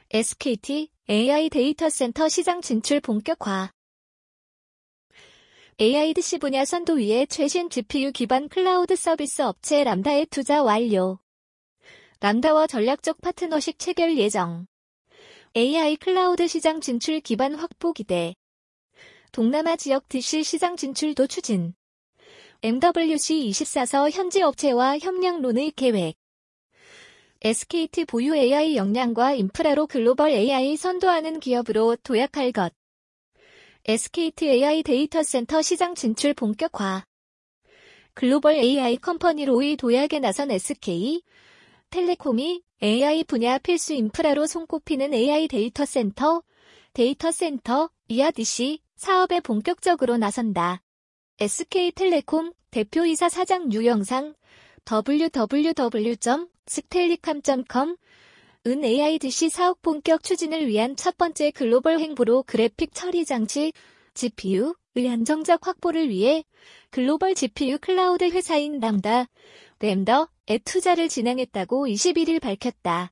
SKT AI 데이터 센터 시장 진출 본격화. AIDC 분야 선도 위에 최신 GPU 기반 클라우드 서비스 업체 람다에 투자 완료. 람다와 전략적 파트너십 체결 예정. AI 클라우드 시장 진출 기반 확보 기대. 동남아 지역 DC 시장 진출도 추진. MWC24서 현지 업체와 협력론의 계획. SKT 보유 AI 역량과 인프라로 글로벌 AI 선도하는 기업으로 도약할 것. SKT AI 데이터 센터 시장 진출 본격화. 글로벌 AI 컴퍼니로의 도약에 나선 SK 텔레콤이 AI 분야 필수 인프라로 손꼽히는 AI 데이터 센터 ERDC 사업에 본격적으로 나선다. SK텔레콤 대표이사 사장 유영상 www.stellicom.com 은 AIDC 사업 본격 추진을 위한 첫 번째 글로벌 행보로 그래픽 처리 장치 GPU의 안정적 확보를 위해 글로벌 GPU 클라우드 회사인 람다에 투자를 진행했다고 21일 밝혔다.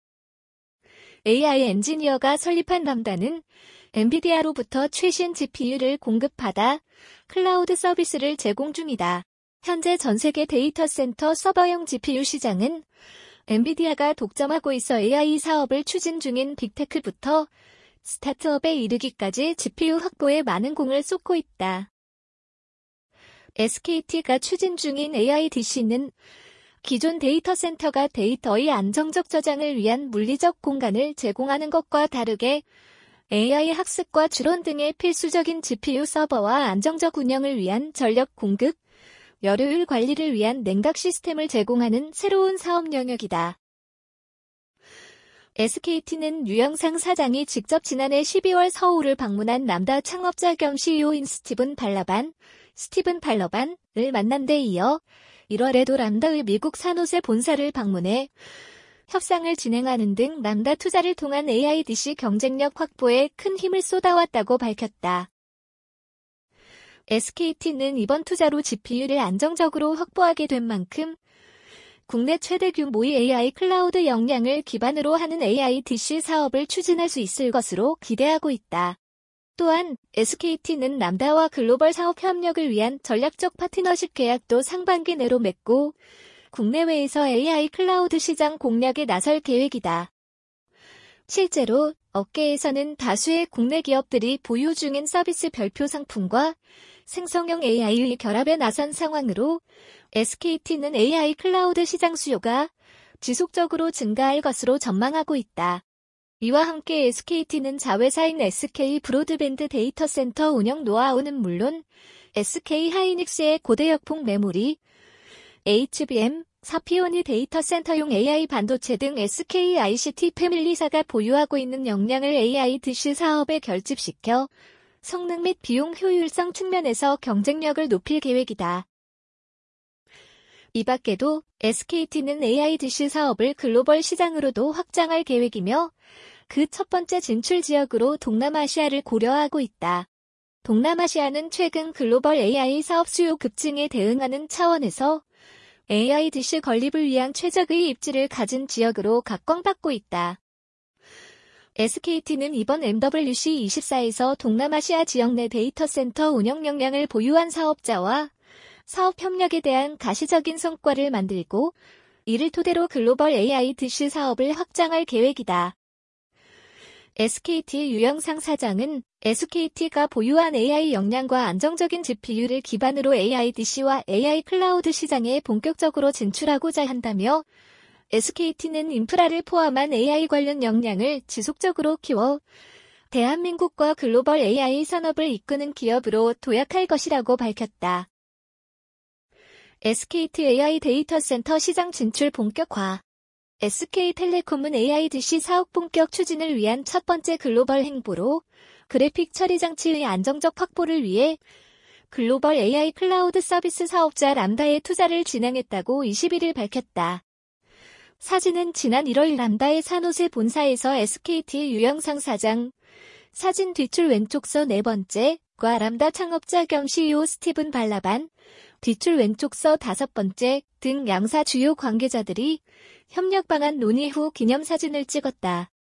AI 엔지니어가 설립한 람다는 엔비디아로부터 최신 GPU를 공급받아 클라우드 서비스를 제공 중이다. 현재 전 세계 데이터 센터 서버용 GPU 시장은 엔비디아가 독점하고 있어 AI 사업을 추진 중인 빅테크부터 스타트업에 이르기까지 GPU 확보에 많은 공을 쏟고 있다. SKT가 추진 중인 AIDC는 기존 데이터 센터가 데이터의 안정적 저장을 위한 물리적 공간을 제공하는 것과 다르게 AI 학습과 추론 등의 필수적인 GPU 서버와 안정적 운영을 위한 전력 공급, 열효율 관리를 위한 냉각 시스템을 제공하는 새로운 사업 영역이다. SKT는 유영상 사장이 직접 지난해 12월 서울을 방문한 람다 창업자 겸 CEO인 스티븐 발러반을 만난 데 이어 1월에도 람다의 미국 산호세 본사를 방문해 협상을 진행하는 등 람다 투자를 통한 AIDC 경쟁력 확보에 큰 힘을 쏟아왔다고 밝혔다. SKT는 이번 투자로 GPU를 안정적으로 확보하게 된 만큼 국내 최대 규모의 AI 클라우드 역량을 기반으로 하는 AIDC 사업을 추진할 수 있을 것으로 기대하고 있다. 또한 SKT는 람다와 글로벌 사업 협력을 위한 전략적 파트너십 계약도 상반기 내로 맺고 국내외에서 AI 클라우드 시장 공략에 나설 계획이다. 실제로 업계에서는 다수의 국내 기업들이 보유 중인 서비스 별표 상품과 생성형 AI의 결합에 나선 상황으로 SKT는 AI 클라우드 시장 수요가 지속적으로 증가할 것으로 전망하고 있다. 이와 함께 SKT는 자회사인 SK 브로드밴드 데이터 센터 운영 노하우는 물론 SK 하이닉스의 고대역폭 메모리, HBM, 사피오니 데이터 센터용 AI 반도체 등 SK ICT 패밀리사가 보유하고 있는 역량을 AIDC 사업에 결집시켜 성능 및 비용 효율성 측면에서 경쟁력을 높일 계획이다. 이 밖에도 SKT는 AIDC 사업을 글로벌 시장으로도 확장할 계획이며 그 첫 번째 진출 지역으로 동남아시아를 고려하고 있다. 동남아시아는 최근 글로벌 AI 사업 수요 급증에 대응하는 차원에서 AIDC 건립을 위한 최적의 입지를 가진 지역으로 각광받고 있다. SKT는 이번 MWC24에서 동남아시아 지역 내 데이터 센터 운영 역량을 보유한 사업자와 사업 협력에 대한 가시적인 성과를 만들고 이를 토대로 글로벌 AIDC 사업을 확장할 계획이다. SKT 유영상 사장은 SKT가 보유한 AI 역량과 안정적인 GPU를 기반으로 AIDC와 AI 클라우드 시장에 본격적으로 진출하고자 한다며 SKT는 인프라를 포함한 AI 관련 역량을 지속적으로 키워 대한민국과 글로벌 AI 산업을 이끄는 기업으로 도약할 것이라고 밝혔다. SKT AI 데이터 센터 시장 진출 본격화. SK텔레콤은 AIDC 사업 본격 추진을 위한 첫 번째 글로벌 행보로 그래픽 처리 장치의 안정적 확보를 위해 글로벌 AI 클라우드 서비스 사업자 람다에 투자를 진행했다고 21일 밝혔다. 사진은 지난 1월 람다의 산호세 본사에서 SKT 유영상 사장, 사진 뒷줄 왼쪽서 네 번째과 람다 창업자 겸 CEO 스티븐 발러반, 뒷줄 왼쪽서 다섯 번째 등 양사 주요 관계자들이 협력 방안 논의 후 기념사진을 찍었다.